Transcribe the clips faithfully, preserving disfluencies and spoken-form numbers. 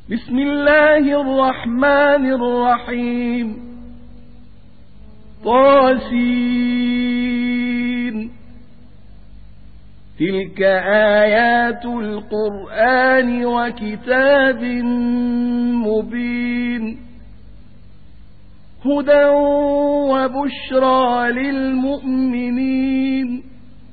بسم الله الرحمن الرحيم طاسين تلك آيات القرآن وكتاب مبين هدى وبشرى للمؤمنين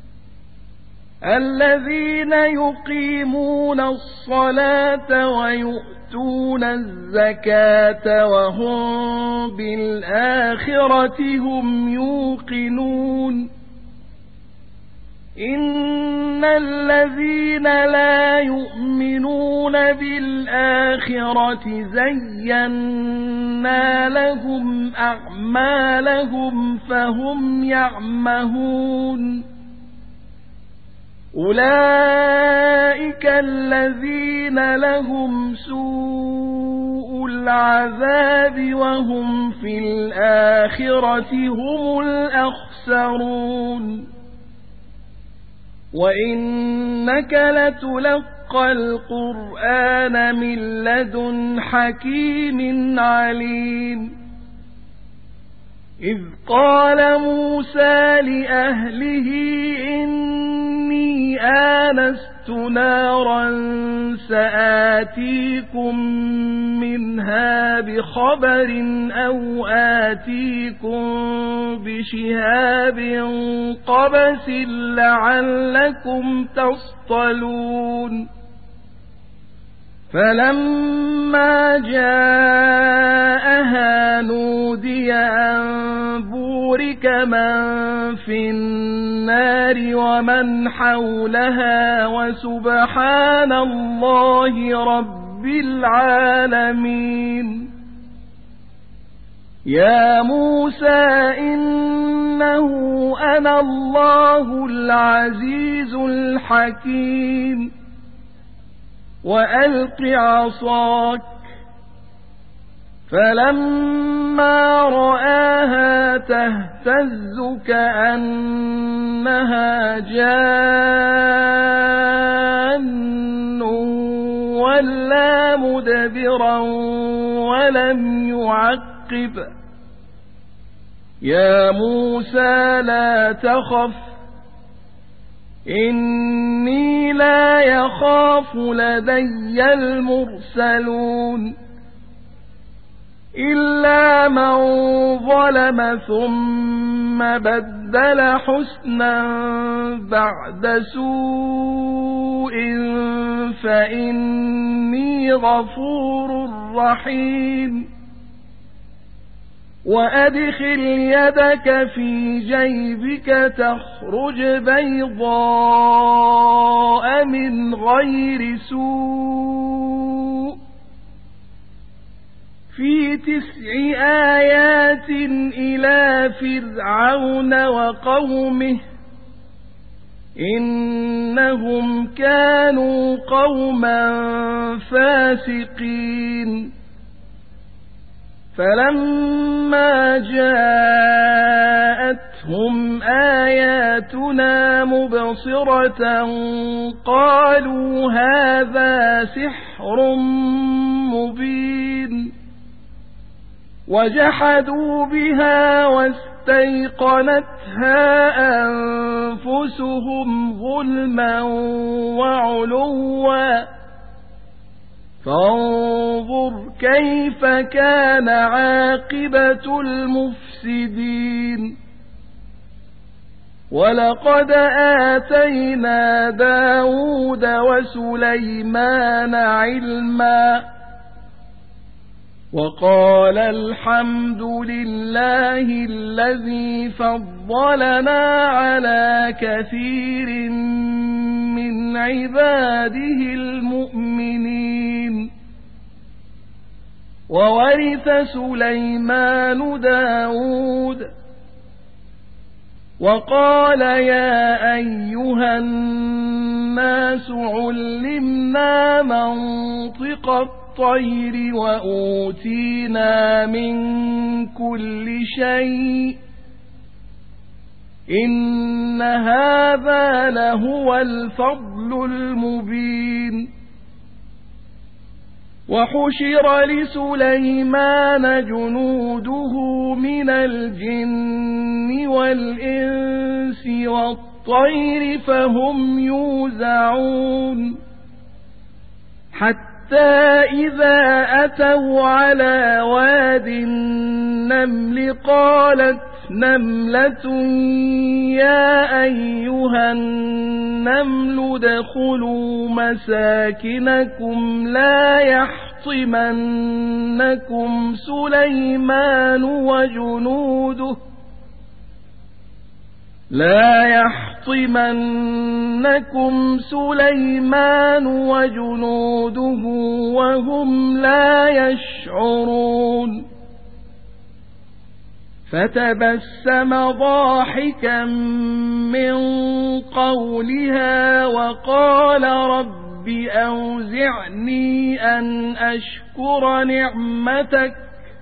الذين يقيمون الصلاة ويؤتون الزكاة وهم بالآخرة هم يوقنون إن الذين لا يؤمنون بالآخرة زينا لهم أعمالهم فهم يعمهون أولئك الذين لهم سوء العذاب وهم في الآخرة هم الأخسرون وإنك لتلقى القرآن من لدن حكيم عليم إذ قال موسى لأهله إني آنست نارا سآتيكم منها بخبر أو آتيكم بشهاب قبس لعلكم تصطلون فلما جاءها نودي أن بورك من في النار ومن حولها وسبحان الله رب العالمين يا موسى إنه أنا الله العزيز الحكيم وألق عصاك فلما رآها تهتز كأنها جان ولا مدبرا ولم يعقب يا موسى لا تخف إني لا يخاف لدي المرسلون إلا من ظلم ثم بدل حسنا بعد سوء فإني غفور رحيم وأدخل يدك في جيبك تخرج بيضاء من غير سوء في تسع آيات إلى فرعون وقومه إنهم كانوا قوما فاسقين فلما جاءتهم آياتنا مبصرة قالوا هذا سحر مبين وجحدوا بها واستيقنتها أنفسهم ظلما وعلوا فانظر كيف كان عاقبة المفسدين ولقد آتينا داود وسليمان علما وقال الحمد لله الذي فضلنا على كثير من عباده المؤمنين وورث سليمان داود وقال يا أيها الناس علمنا منطق الطير وأوتينا من كل شيء إن هذا لهو الفضل المبين وحشر لسليمان جنوده من الجن والإنس والطير فهم يوزعون حتى إذا أتوا على واد النمل قالت نملة يا أيها النمل ادخلوا مساكنكم لا يحطمنكم سليمان وجنوده لا يحطمنكم سليمان وجنوده وهم لا يشعرون فتبسم ضاحكا من قولها وقال رب أوزعني أن أشكر نعمتك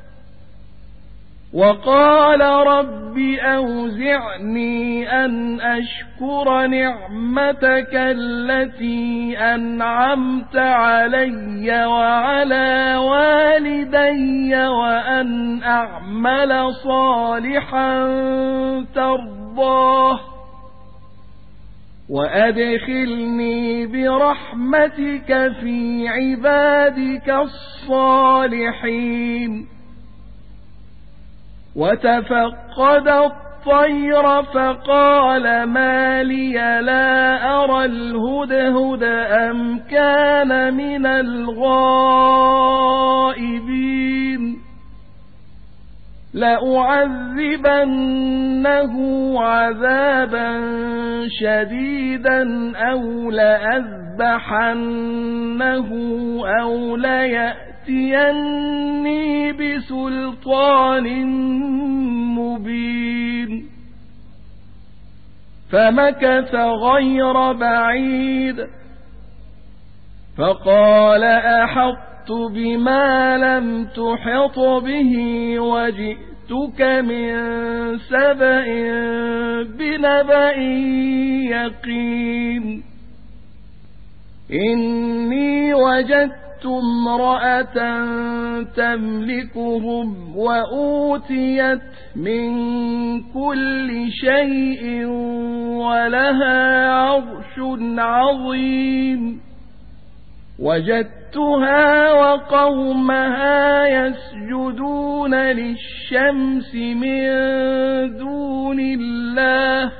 وقال رب أوزعني أن أشكر نعمتك التي أنعمت علي وعلى والدي وأن أعمل صالحا ترضاه وأدخلني برحمتك في عبادك الصالحين وتفقد الطير فقال ما لي لا أرى الهدهد أم كان من الغائبين لأعذبنه عذابا شديدا أو لأذبحنه أو ليأتيني بسلطان مبين فمكث غير بعيد فقال أحطت بما لم تحط به وجئتك من سبأ بنبأ يقين إني وجدت امرأة تملكهم وأوتيت من كل شيء ولها عرش عظيم وجدتها وقومها يسجدون للشمس من دون الله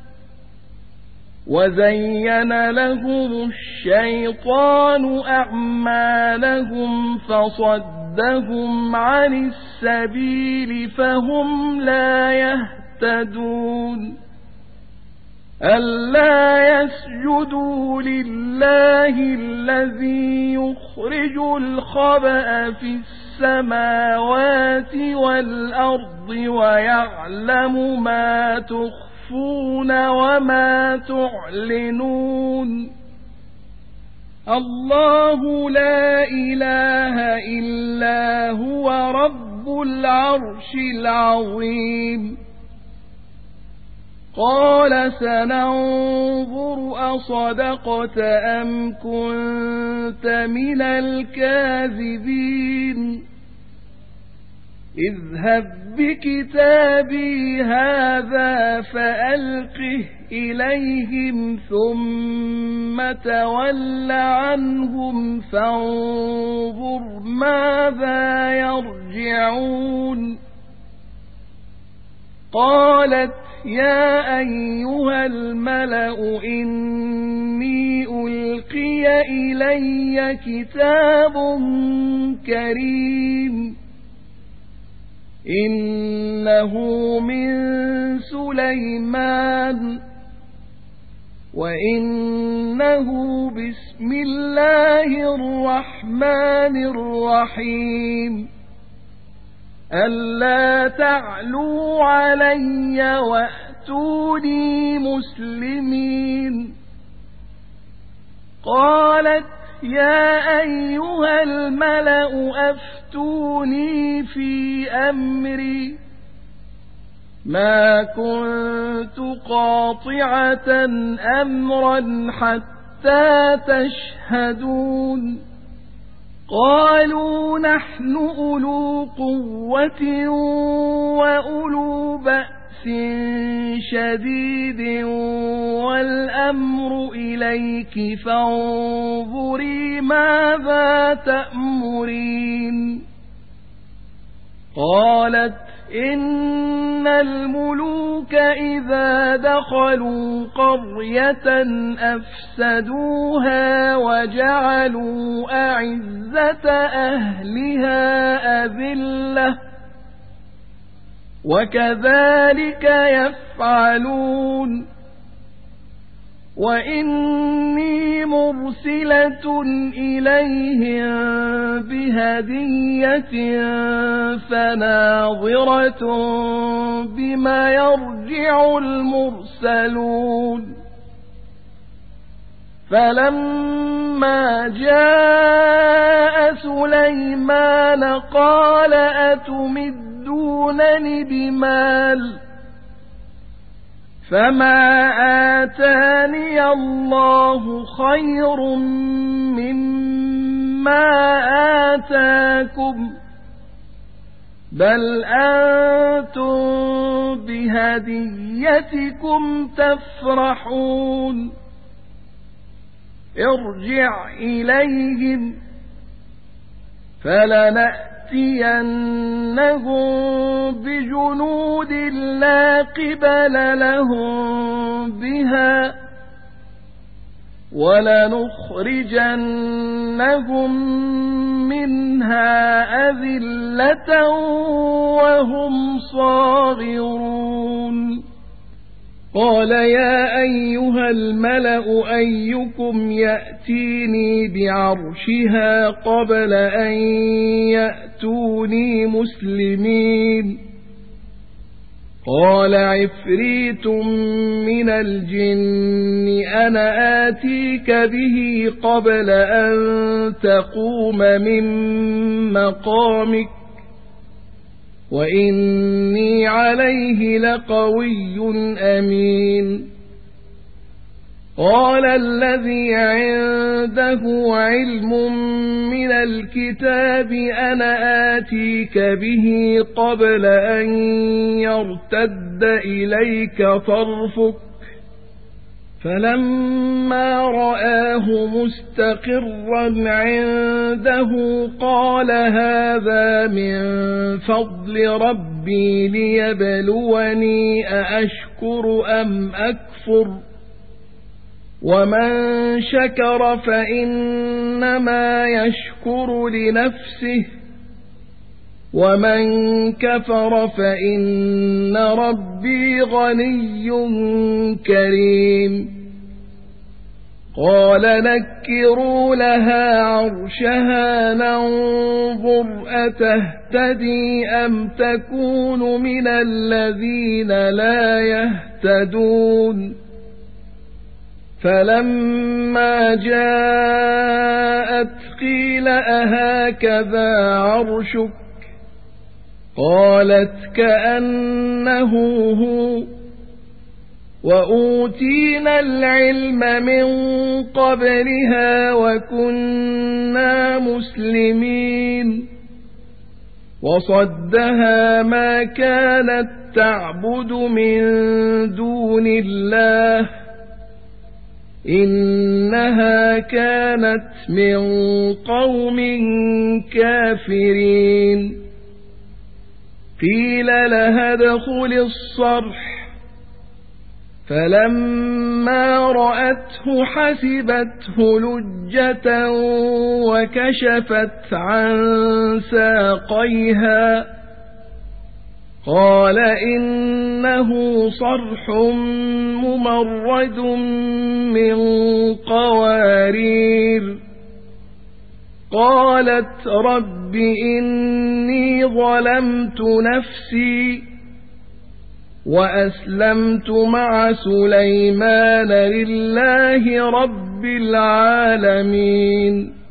وزين لهم الشيطان أعمالهم فصدهم عن السبيل فهم لا يهتدون ألا يسجدوا لله الذي يخرج الخبأ في السماوات والأرض ويعلم ما تخفون وما تعلنون الله لا إله إلا هو رب العرش العظيم قال سننظر أصدقت أم كنت من الكاذبين اذهب بكتابي هذا فألقه إليهم ثم تول عنهم فانظر ماذا يرجعون قالت يا أيها الملأ إني ألقي إلي كتاب كريم إنه من سليمان وإنه بسم الله الرحمن الرحيم ألا تعلوا علي وأتوني مسلمين قالت يا أيها الملأ أفتوني في أمري ما كنت قاطعة أمرا حتى تشهدون قالوا نحن أولو قوة وأولو بأس شديد والأمر إليك فانظري ماذا تأمرين قالت إن الملوك إذا دخلوا قرية أفسدوها وجعلوا أعزة أهلها أذلة وكذلك يفعلون وإني مرسلة إليهم بهدية فناظرة بما يرجع المرسلون فلما جاء سليمان قال أتمدونني بمال فما آتاني الله خير مما آتاكم بل أنتم بهديتكم تفرحون ارجع إليهم فلنأتينهم بجنود لا قبل لهم بها ولنخرجنهم منها أذلة وهم صاغرون قال يا أيها الملأ أيكم يأتيني بعرشها قبل أن يأتوني مسلمين قال عفريت من الجن أنا آتيك به قبل أن تقوم من مقامك وإني عليه لقوي أمين قال الذي عنده علم من الكتاب أنا آتيك به قبل أن يرتد إليك طرفك فلما رآه مستقرا عنده قال هذا من فضل ربي ليبلوني أأشكر أم أكفر ومن شكر فإنما يشكر لنفسه ومن كفر فإن ربي غني كريم قال نكروا لها عرشها ننظر أتهتدي أم تكون من الذين لا يهتدون فلما جاءت قيل أهكذا عرشك قالت كأنه هو وأوتينا العلم من قبلها وكنا مسلمين وصدها ما كانت تعبد من دون الله إنها كانت من قوم كافرين قيل لها ادخل الصرح فلما رأته حسبته لجة وكشفت عن ساقيها قال إنه صرح ممرد من قوارير قالت رب إني ظلمت نفسي وأسلمت مع سليمان لله رب العالمين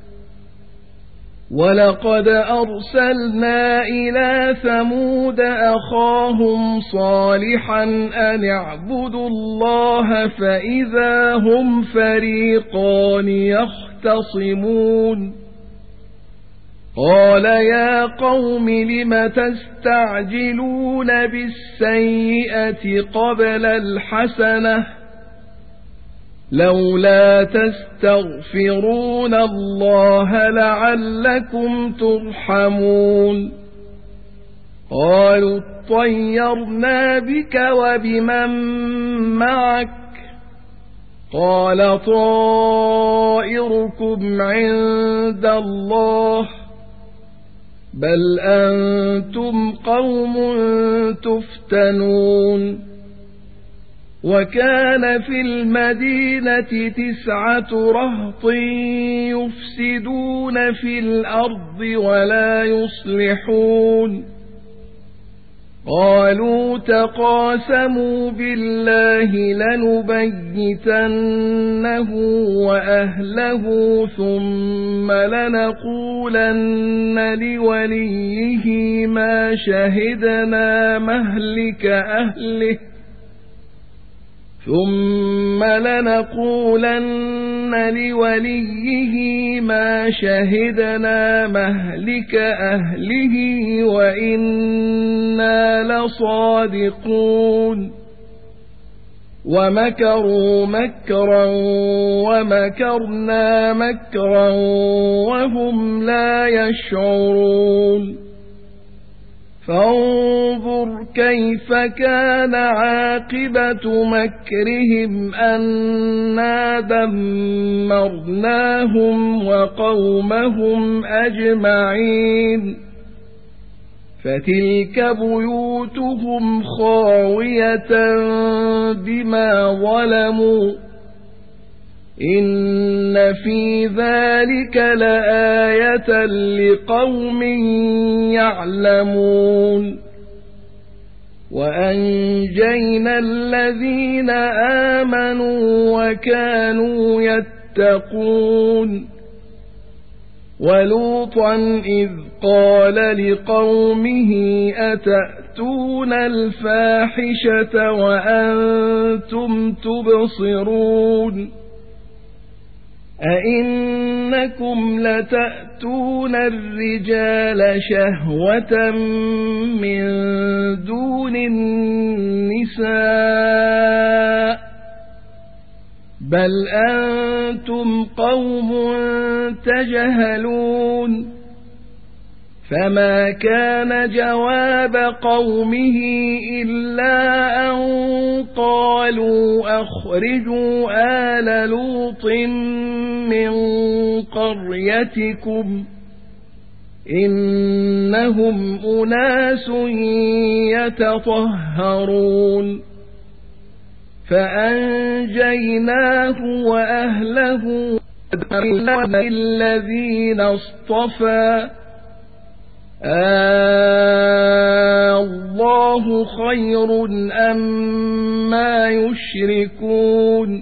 ولقد أرسلنا إلى ثمود أخاهم صالحا أن اعبدوا الله فإذا هم فريقان يختصمون قال يا قوم لم تستعجلون بالسيئة قبل الحسنة لولا تستغفرون الله لعلكم ترحمون قالوا اطيرنا بك وبمن معك قال طائركم عند الله بل أنتم قوم تفتنون وكان في المدينة تسعة رهط يفسدون في الأرض ولا يصلحون قالوا تقاسموا بالله لنبيتنه وأهله ثم لنقولن لوليه ما شهدنا مهلك أهله ثم لنقولن لوليه ما شهدنا مهلك أهله وإنا لصادقون ومكروا مكرا ومكرنا مكرا وهم لا يشعرون فانظر كيف كان عاقبة مكرهم أنا دمرناهم وقومهم أجمعين فتلك بيوتهم خاوية بما ظلموا إن في ذلك لآية لقوم يعلمون وأنجينا الذين آمنوا وكانوا يتقون ولوطا إذ قال لقومه أتأتون الفاحشة وأنتم تبصرون أئنكم لتأتون الرجال شهوة من دون النساء بل أنتم قوم تجهلون فما كان جواب قومه إلا أن قالوا أخرجوا آل لوط من قريتكم إنهم أناس يتطهرون فأنجيناه وأهله الذين اصطفى آه الله خير أما يشركون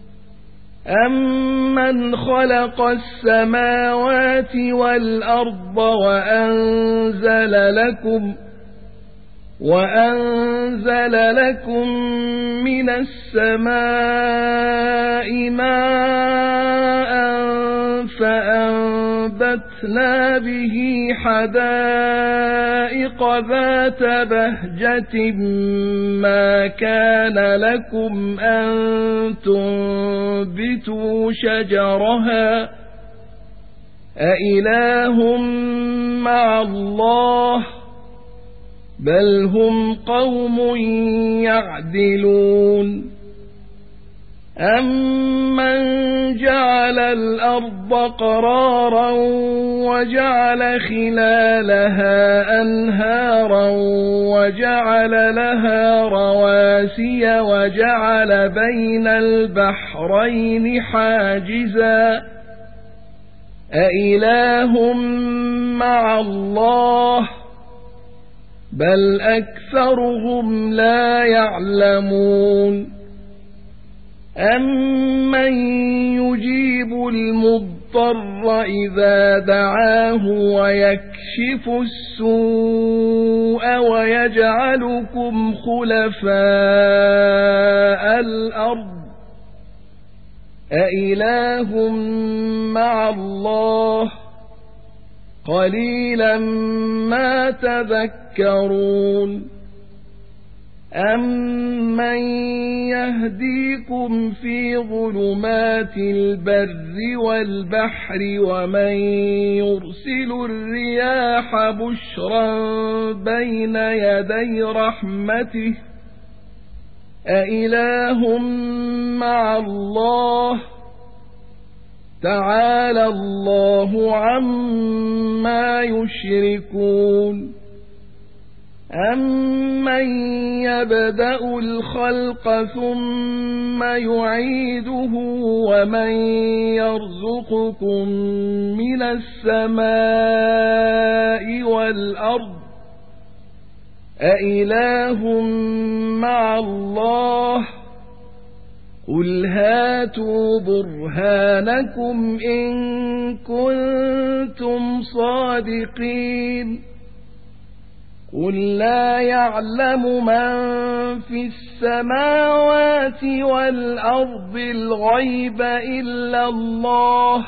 أمن خلق السماوات والأرض وأنزل لكم وأنزل لكم من السماء ماء فأنبتنا به حدائق ذات بهجة ما كان لكم أن تنبتوا شجرها أإله مع الله بل هم قوم يعدلون أمن جعل الأرض قرارا وجعل خلالها أنهارا وجعل لها رواسي وجعل بين البحرين حاجزا أإله مع الله بل أكثرهم لا يعلمون أمن يجيب المضطر إذا دعاه ويكشف السوء ويجعلكم خلفاء الأرض أإله مع الله قليلا ما تذكرون أمن يهديكم في ظلمات البر والبحر ومن يرسل الرياح بشرا بين يدي رحمته أإله مع الله تعالى الله عما يشركون أمن يبدأ الخلق ثم يعيده ومن يرزقكم من السماء والأرض أإله مع الله قل هاتوا برهانكم إن كنتم صادقين قل لا يعلم من في السماوات والأرض الغيب إلا الله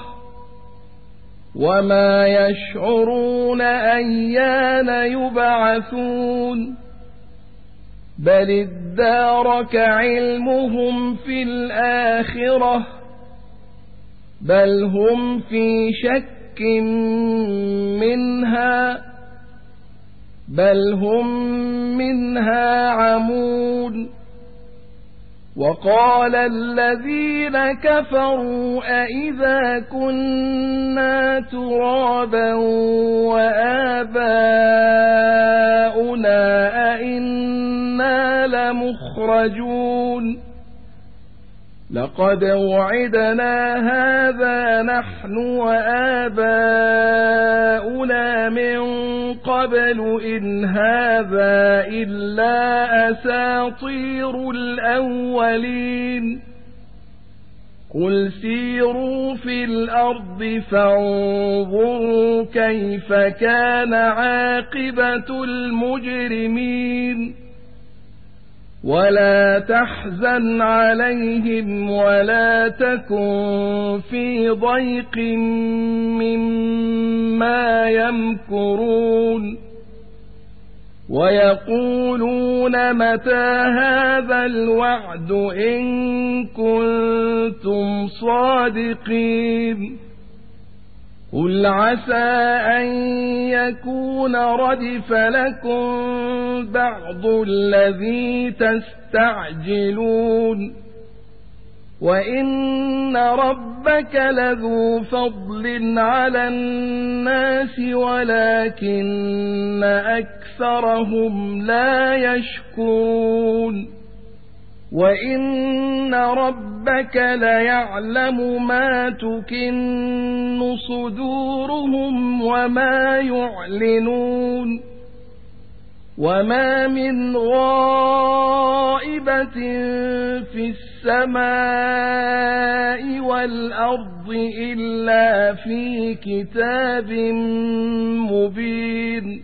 وما يشعرون أيان يبعثون بل ادارك علمهم في الآخرة بل هم في شك منها بل هم منها عمون وقال الذين كفروا أئذا كنا ترابا وآباؤنا أئنا لمخرجون لقد وعدنا هذا نحن وآباؤنا من قبل إن هذا إلا أساطير الأولين قل سيروا في الأرض فانظروا كيف كان عاقبة المجرمين ولا تحزن عليهم ولا تكن في ضيق مما يمكرون ويقولون متى هذا الوعد إن كنتم صادقين قل عسى أن يكون ردف لكم بعض الذي تستعجلون وإن ربك لذو فضل على الناس ولكن أكثرهم لا يشكرون وإن ربك ليعلم ما تكن صدورهم وما يعلنون وما من غائبة في السماء والأرض إلا في كتاب مبين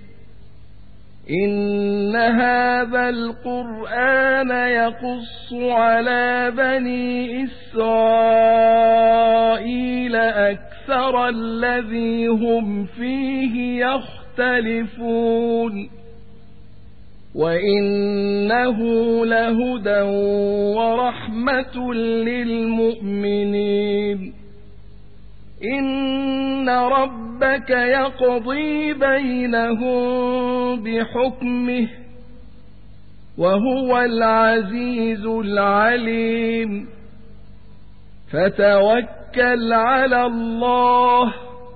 إن هذا القرآن يقص على بني إسرائيل أكثر الذي هم فيه يختلفون وإنه لهدى ورحمة للمؤمنين إن ربك يقضي بينهم بحكمه وهو العزيز العليم فتوكل على الله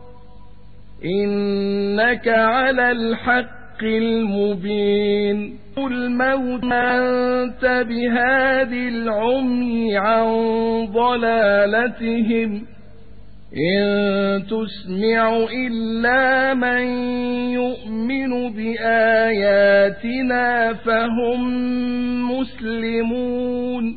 إنك على الحق المبين الموت أنت بهادي العمي عن ضلالتهم إن تسمع إلا من يؤمن بآياتنا فهم مسلمون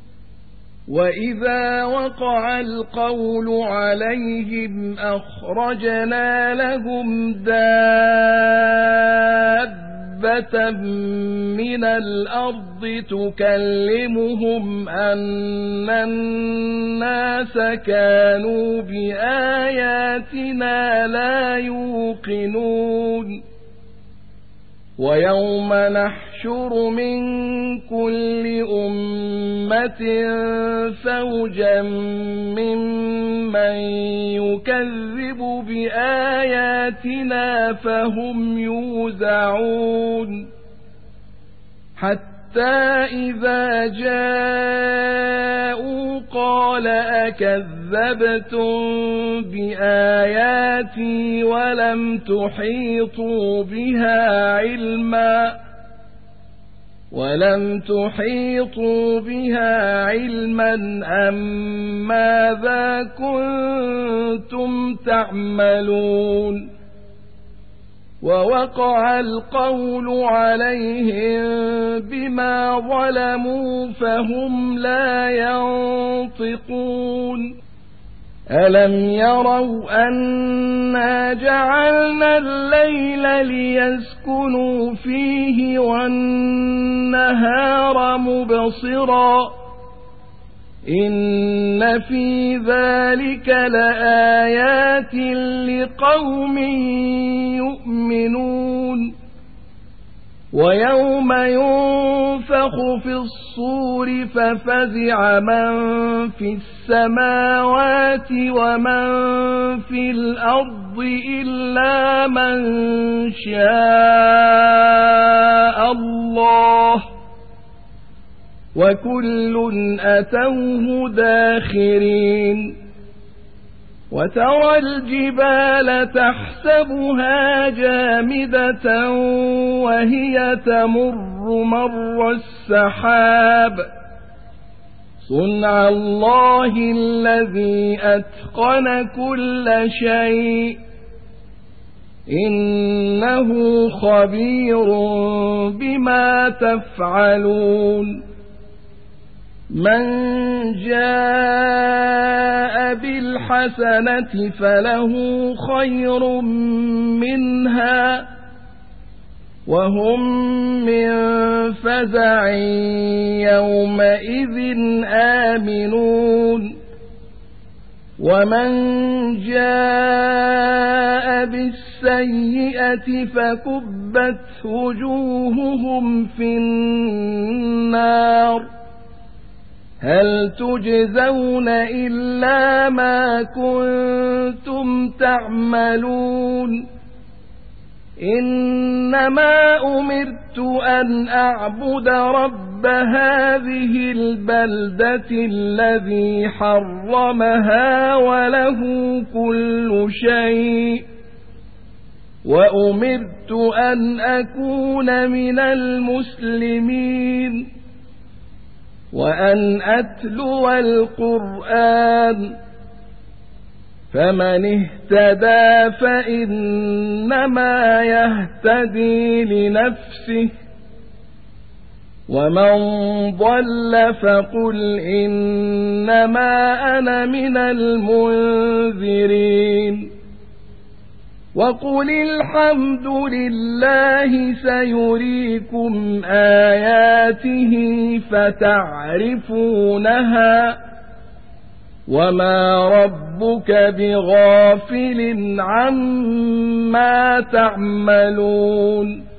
وإذا وقع القول عليهم أخرجنا لهم دابة آية من الأرض تكلمهم أن الناس كانوا بآياتنا لا يوقنون ويوم نحشر من كل أمة فوجا ممن يكذب بآياتنا فهم يوزعون حتى إذا جاءوا قال أكذبتم بآياتي ولم تحيطوا بها علما ولم تحيطوا بها علما أم ماذا كنتم تعملون ووقع القول عليهم بما ظلموا فهم لا ينطقون ألم يروا أنا جعلنا الليل ليسكنوا فيه والنهار مبصرا إن في ذلك لآيات لقوم يؤمنون ويوم ينفخ في الصور ففزع من في السماوات ومن في الأرض إلا من شاء الله وكل أتوه داخرين وترى الجبال تحسبها جامدة وهي تمر مر السحاب صنع الله الذي أتقن كل شيء إنه خبير بما تفعلون من جاء بالحسنة فله خير منها وهم من فزع يومئذ آمنون ومن جاء بالسيئة فكبت وجوههم في النار هل تجزون إلا ما كنتم تعملون إنما أمرت أن أعبد رب هذه البلدة الذي حرمها وله كل شيء وأمرت أن أكون من المسلمين وأن أتلو القرآن فمن اهتدى فإنما يهتدي لنفسه ومن ضل فقل إنما أنا من المنذرين وقل الحمد لله سيريكم آياته فتعرفونها وما ربك بغافل عما تعملون